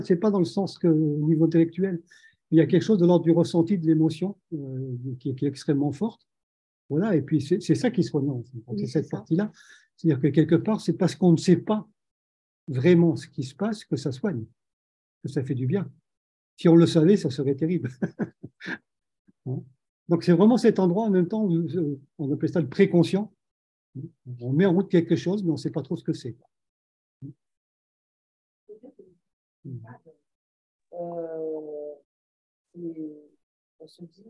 c'est pas dans le sens que au niveau intellectuel. Il y a quelque chose de l'ordre du ressenti, de l'émotion, qui est extrêmement forte. Voilà, et puis c'est ça qui est soignant, c'est cette partie-là. C'est-à-dire que quelque part, c'est parce qu'on ne sait pas vraiment ce qui se passe que ça soigne, que ça fait du bien. Si on le savait, ça serait terrible. Donc c'est vraiment cet endroit en même temps, on appelle ça le préconscient. On met en route quelque chose, mais on ne sait pas trop ce que c'est. On se dit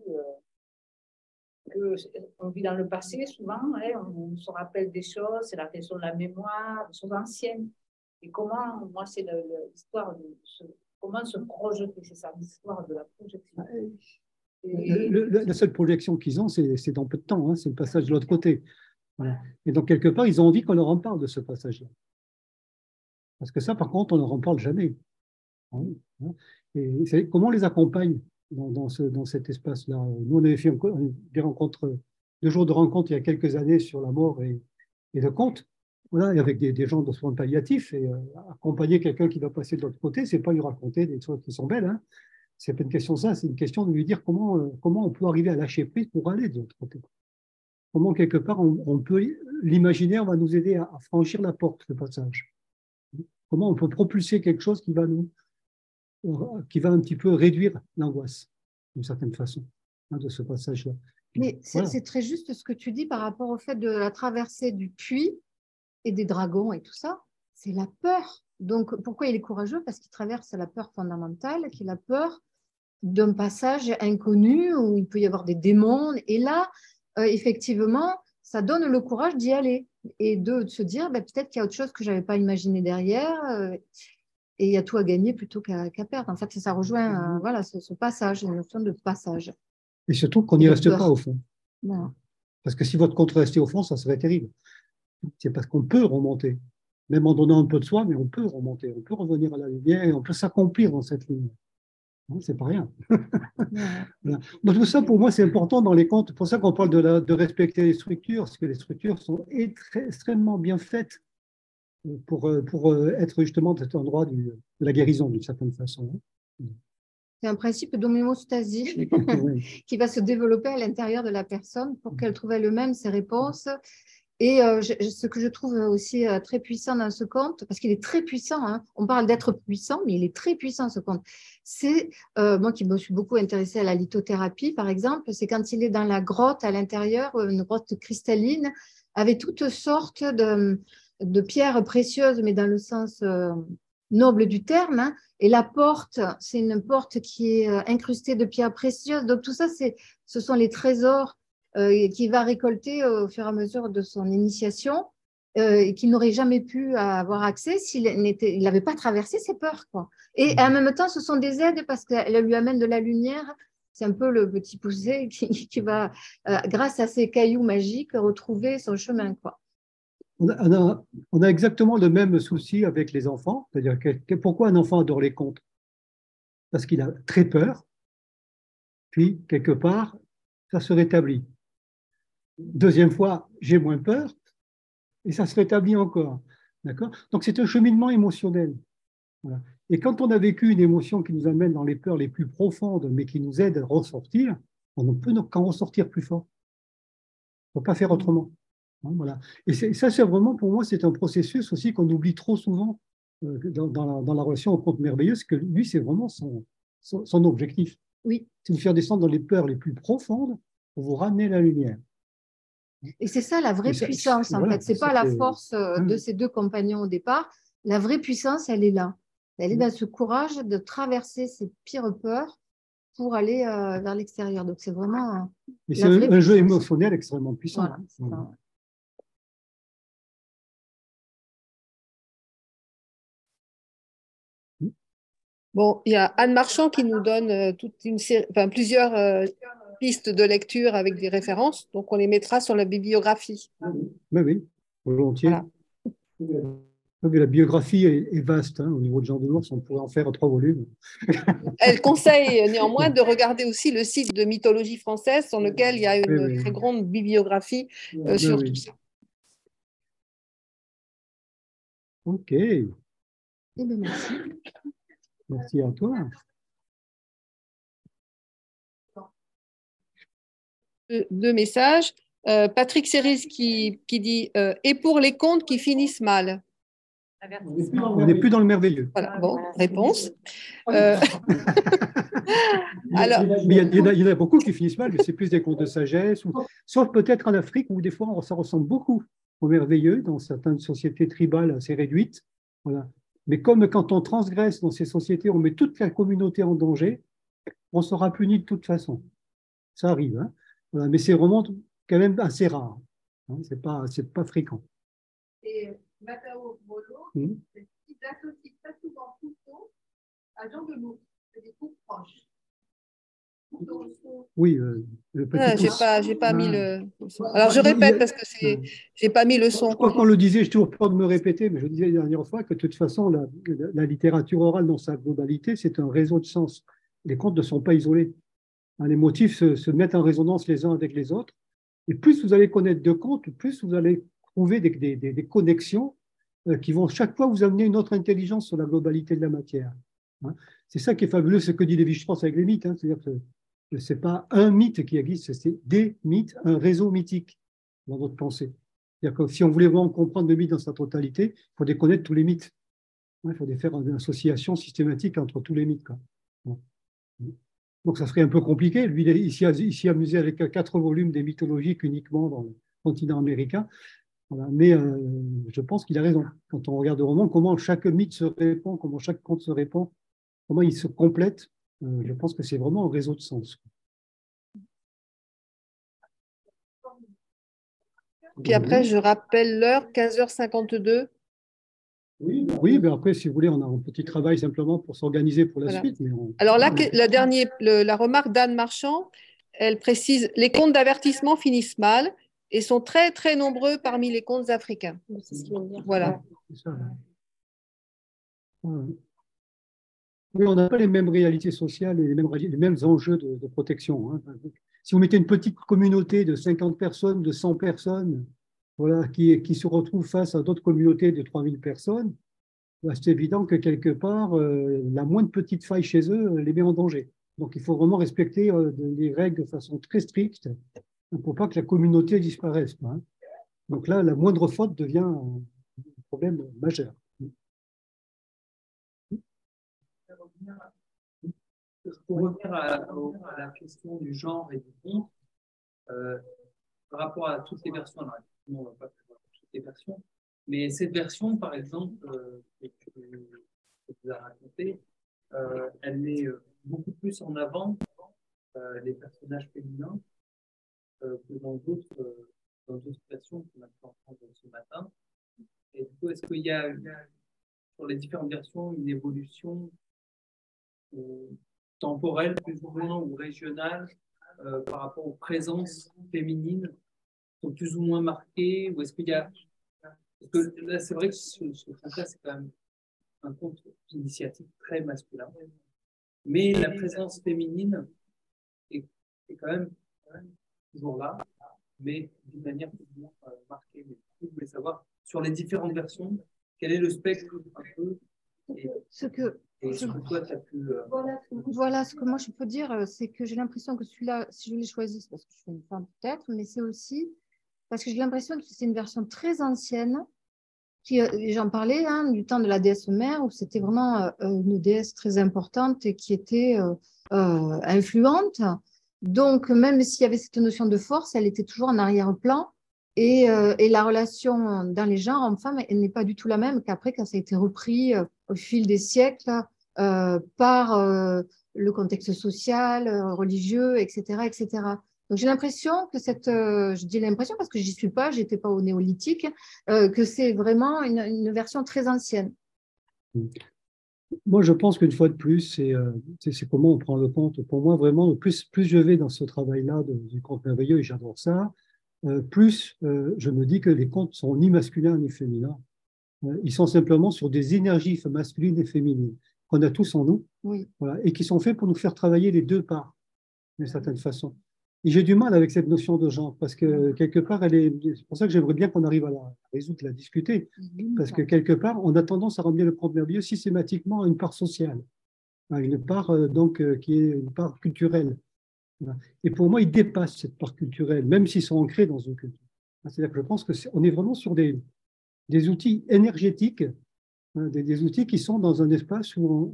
qu'on vit dans le passé souvent, hein, on se rappelle des choses, c'est la question de la mémoire, des choses anciennes. Et comment, moi, c'est l'histoire de comment se projeter, c'est ça, l'histoire de la projection. La seule projection qu'ils ont, c'est dans peu de temps, hein, c'est le passage de l'autre côté. Voilà. Et donc, quelque part, ils ont envie qu'on leur en parle de ce passage-là. Parce que ça, par contre, on ne leur en parle jamais. Et comment on les accompagne dans cet espace-là? Nous, on avait fait des rencontres, 2 jours de rencontres il y a quelques années sur la mort et le conte, voilà, et avec des gens de soins palliatifs. Et accompagner quelqu'un qui va passer de l'autre côté, c'est pas lui raconter des choses qui sont belles, hein. C'est pas une question de ça, c'est une question de lui dire comment on peut arriver à lâcher prise pour aller de l'autre côté. Comment, quelque part, on peut, l'imaginaire va nous aider à franchir la porte, le passage. Comment on peut propulser quelque chose qui va un petit peu réduire l'angoisse, d'une certaine façon, hein, de ce passage-là. Mais c'est très juste ce que tu dis par rapport au fait de la traversée du puits et des dragons et tout ça, c'est la peur. Donc, pourquoi il est courageux? Parce qu'il traverse la peur fondamentale, qui est la peur d'un passage inconnu où il peut y avoir des démons. Et là, effectivement, ça donne le courage d'y aller et de se dire peut-être qu'il y a autre chose que je n'avais pas imaginé derrière et il y a tout à gagner plutôt qu'à perdre. En fait, ça rejoint voilà, ce passage, une notion de passage. Et surtout qu'on n'y reste pas au fond. Voilà. Parce que si votre compte restait au fond, ça serait terrible. C'est parce qu'on peut remonter, même en donnant un peu de soi, mais on peut remonter, on peut revenir à la lumière et on peut s'accomplir dans cette lumière. C'est pas rien. Voilà. Donc, tout ça, pour moi, c'est important dans les contes. C'est pour ça qu'on parle de respecter les structures, parce que les structures sont extrêmement bien faites pour être justement cet endroit de la guérison, d'une certaine façon. C'est un principe d'homéostasie qui va se développer à l'intérieur de la personne pour qu'elle trouve elle-même ses réponses. Et ce que je trouve aussi très puissant dans ce conte, parce qu'il est très puissant, hein, on parle d'être puissant, mais il est très puissant ce conte. C'est, moi qui me suis beaucoup intéressée à la lithothérapie, par exemple, c'est quand il est dans la grotte à l'intérieur, une grotte cristalline, avec toutes sortes de pierres précieuses, mais dans le sens noble du terme, hein, et la porte, c'est une porte qui est incrustée de pierres précieuses. Donc tout ça, ce sont les trésors qu'il va récolter au fur et à mesure de son initiation et qu'il n'aurait jamais pu avoir accès s'il n'avait pas traversé ses peurs, quoi. Et en même temps, ce sont des aides parce qu'elles lui amènent de la lumière. C'est un peu le petit poussé qui va, grâce à ces cailloux magiques, retrouver son chemin, quoi. On a exactement le même souci avec les enfants. C'est-à-dire pourquoi un enfant adore les contes? Parce qu'il a très peur, puis quelque part, ça se rétablit. Deuxième fois, j'ai moins peur, et ça se rétablit encore. D'accord? Donc c'est un cheminement émotionnel. Voilà. Et quand on a vécu une émotion qui nous amène dans les peurs les plus profondes, mais qui nous aide à ressortir, on ne peut qu'en ressortir plus fort. On ne peut pas faire autrement. Voilà. Et ça, c'est vraiment, pour moi, c'est un processus aussi qu'on oublie trop souvent dans la relation au conte merveilleux, que lui, c'est vraiment son objectif. Oui. C'est de vous faire descendre dans les peurs les plus profondes pour vous ramener la lumière. Et c'est ça la vraie puissance, en fait. Ce n'est pas la force de ces deux compagnons au départ. La vraie puissance, elle est là. Elle est dans ce courage de traverser ces pires peurs pour aller vers l'extérieur. Donc, c'est vraiment. Mais c'est un jeu émotionnel extrêmement puissant. Voilà, Bon, il y a Anne Marchand qui nous donne plusieurs pistes de lecture avec des références. Donc, on les mettra sur la bibliographie. Oui, volontiers. Voilà. La biographie est vaste, hein, au niveau de Jean Denours, on pourrait en faire 3 volumes. Elle conseille néanmoins de regarder aussi le site de Mythologie française sur lequel il y a une très grande bibliographie sur tout ça. Ok. Merci. Merci à toi. Deux messages. Patrick Séris qui dit et pour les contes qui finissent mal. On n'est plus dans le merveilleux. Voilà, bon, réponse. Alors, il y en a beaucoup qui finissent mal, mais c'est plus des contes de sagesse, sauf peut-être en Afrique où des fois ça ressemble beaucoup au merveilleux dans certaines sociétés tribales assez réduites. Voilà. Mais comme quand on transgresse dans ces sociétés, on met toute la communauté en danger, on sera puni de toute façon. Ça arrive, hein. Voilà. Mais c'est vraiment quand même assez rare. Hein. C'est pas fréquent. Et Matao Molo, il associe très souvent couteau à Jean de Loup. C'est des coups proches. Oui, le petit j'ai pas mis le son. Alors je répète parce que j'ai pas mis le son. Je crois qu'on le disait, j'ai toujours peur de me répéter, mais je disais la dernière fois que de toute façon, la littérature orale dans sa globalité, c'est un réseau de sens. Les contes ne sont pas isolés. Hein, les motifs se mettent en résonance les uns avec les autres. Et plus vous allez connaître de contes, plus vous allez trouver des connexions qui vont chaque fois vous amener une autre intelligence sur la globalité de la matière. Hein. C'est ça qui est fabuleux, ce que dit Lévi-Strauss avec les mythes. Hein. C'est-à-dire que ce n'est pas un mythe qui existe, c'est des mythes, un réseau mythique dans votre pensée. C'est-à-dire que si on voulait vraiment comprendre le mythe dans sa totalité, il faut connaître tous les mythes. Il faut faire une association systématique entre tous les mythes. Quoi. Bon. Donc, ça serait un peu compliqué. Lui, il s'y amusé avec 4 volumes des mythologiques uniquement dans le continent américain. Voilà. Mais je pense qu'il a raison. Quand on regarde vraiment comment chaque mythe se répand, comment chaque conte se répand, comment il se complète, je pense que c'est vraiment un réseau de sens. Puis après, je rappelle l'heure, 15h52. Oui, mais après, si vous voulez, on a un petit travail simplement pour s'organiser pour la suite. Mais alors là, la remarque d'Anne Marchand, elle précise « Les contes d'avertissement finissent mal et sont très, très nombreux parmi les contes africains. » C'est ce qu'il vient de dire. Voilà. Oui, on n'a pas les mêmes réalités sociales et les mêmes enjeux de protection. Hein. Si vous mettez une petite communauté de 50 personnes, de 100 personnes, voilà, qui se retrouvent face à d'autres communautés de 3000 personnes, bah, c'est évident que quelque part, la moindre petite faille chez eux les met en danger. Donc, il faut vraiment respecter les règles de façon très stricte pour pas que la communauté disparaisse. Hein. Donc là, la moindre faute devient un problème majeur. Pour revenir à la question du genre et du conte, par rapport à toutes les versions, alors on ne va pas faire toutes les versions, mais cette version, par exemple, que tu as racontée, elle met beaucoup plus en avant les personnages féminins que dans d'autres versions qu'on a pu entendre ce matin. Et du coup, est-ce qu'il y a sur les différentes versions une évolution temporelle plus ou moins ou régionale par rapport aux présences féminines sont plus ou moins marquées, ou est-ce qu'il y a... Parce que là, c'est vrai que ce conte-là, c'est quand même un conte d'initiative très masculin. Mais la présence féminine est quand même toujours là, mais d'une manière plus ou moins marquée. Mais vous voulez savoir, sur les différentes versions, quel est le spectre un peu Voilà ce que moi je peux dire, c'est que j'ai l'impression que celui-là, si je l'ai choisi, c'est parce que je suis une femme peut-être, mais c'est aussi parce que j'ai l'impression que c'est une version très ancienne, j'en parlais, hein, du temps de la déesse mère, où c'était vraiment une déesse très importante et qui était influente. Donc, même s'il y avait cette notion de force, elle était toujours en arrière-plan. Et la relation dans les genres hommes-femmes, elle n'est pas du tout la même qu'après, quand ça a été repris au fil des siècles par le contexte social, religieux, etc., etc. Donc, j'ai l'impression que je dis l'impression parce que j'y suis pas, j'étais pas au néolithique, que c'est vraiment une version très ancienne. Moi, je pense qu'une fois de plus, c'est comment on prend le conte. Pour moi, vraiment, plus je vais dans ce travail-là du conte merveilleux, et j'adore ça, plus je me dis que les contes sont ni masculins ni féminins. Ils sont simplement sur des énergies masculines et féminines qu'on a tous en nous, oui. Voilà, et qui sont faits pour nous faire travailler les deux parts, d'une certaine façon. Et j'ai du mal avec cette notion de genre, parce que quelque part, c'est pour ça que j'aimerais bien qu'on arrive à la résoudre, la discuter, parce que quelque part, on a tendance à ramener le conte merveilleux systématiquement à une part sociale. une part qui est une part culturelle. Voilà. Et pour moi, ils dépassent cette part culturelle, même s'ils sont ancrés dans une culture. C'est-à-dire que je pense qu'on est vraiment sur des outils énergétiques, des outils qui sont dans un espace où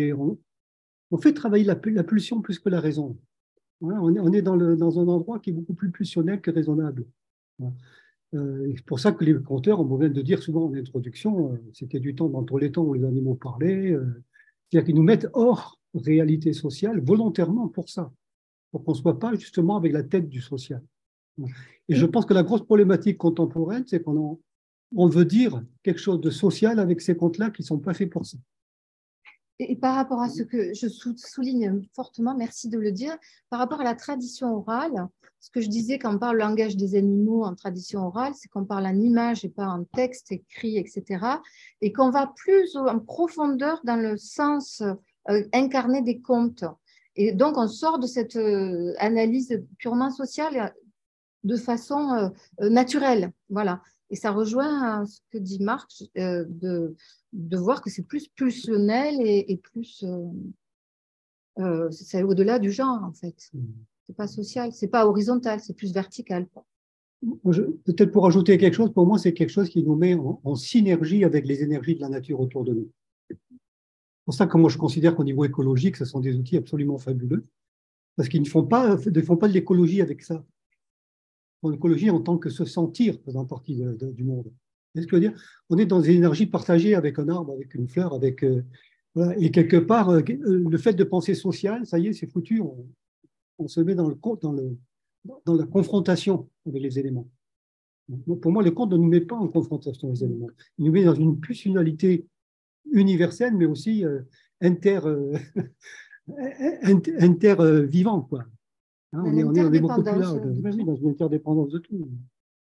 on fait travailler la pulsion plus que la raison. Voilà, on est dans un endroit qui est beaucoup plus pulsionnel que raisonnable. Voilà. C'est pour ça que les conteurs, on vient de dire souvent en introduction, c'était du temps entre les temps où les animaux parlaient, c'est-à-dire qu'ils nous mettent hors réalité sociale volontairement pour ça, pour qu'on ne soit pas justement avec la tête du social. Et je pense que la grosse problématique contemporaine, c'est qu'on veut dire quelque chose de social avec ces contes-là qui ne sont pas faits pour ça. Et par rapport à ce que je souligne fortement, merci de le dire, par rapport à la tradition orale, ce que je disais quand on parle langage des animaux en tradition orale, c'est qu'on parle en image et pas en texte écrit, etc. Et qu'on va plus en profondeur dans le sens incarné des contes. Et donc, on sort de cette analyse purement sociale de façon naturelle. Voilà. Et ça rejoint ce que dit Marc, de voir que c'est plus pulsionnel et plus c'est au-delà du genre, en fait. C'est pas social, c'est pas horizontal, c'est plus vertical. Peut-être pour ajouter quelque chose, pour moi, c'est quelque chose qui nous met en synergie avec les énergies de la nature autour de nous. C'est pour ça que moi, je considère qu'au niveau écologique, ce sont des outils absolument fabuleux, parce qu'ils ne font pas de l'écologie avec ça. L'écologie en tant que se sentir faisant partie du monde. C'est ce que je veux dire. On est dans des énergies partagées avec un arbre, avec une fleur, voilà. Et quelque part, le fait de penser social, ça y est, c'est foutu. On se met dans la confrontation avec les éléments. Donc, pour moi, le conte ne nous met pas en confrontation avec les éléments. Il nous met dans une pulsionalité universelle, mais aussi intervivant, quoi. Hein, on est beaucoup plus large, dans une interdépendance de tout.